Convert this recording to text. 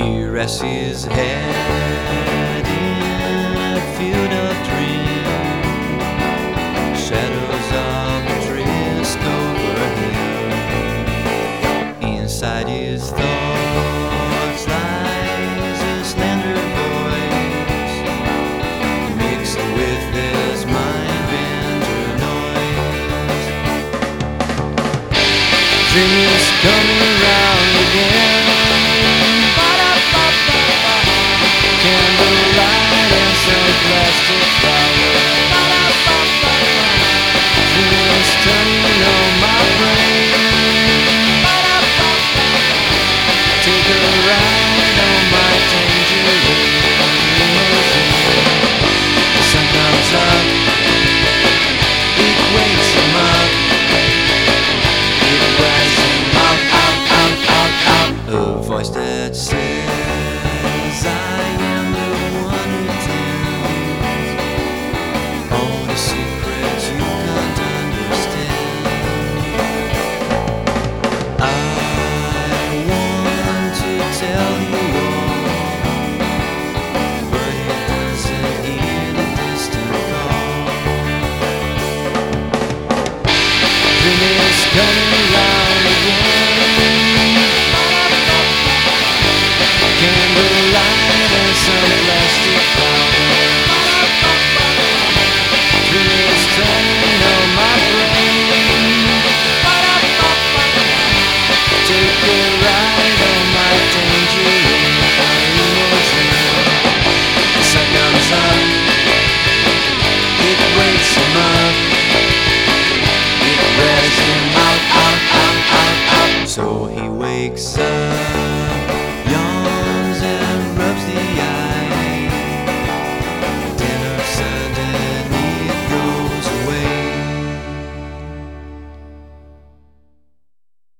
He rests his head in a field of dreams. Shadows of drift over him. Inside his thoughts lies a slender voice, mixed with his mind-bender noise. Dream is coming around again. Candlelight and some plastic flowers. Dreams turning on my brain. Take a ride on my tangerine. The sun comes up, it wakes him up, it wakes him up. A voice that says I am the one who tends all the secrets you can't understand. I want to tell you all, but it doesn't hear the distant call. Dream is coming around again. Candlelight and some plastic flowers. Dream is turning on my brain. Take a ride on my tangerine. The sun comes up, it wakes him up, it wears him out. So he wakes up.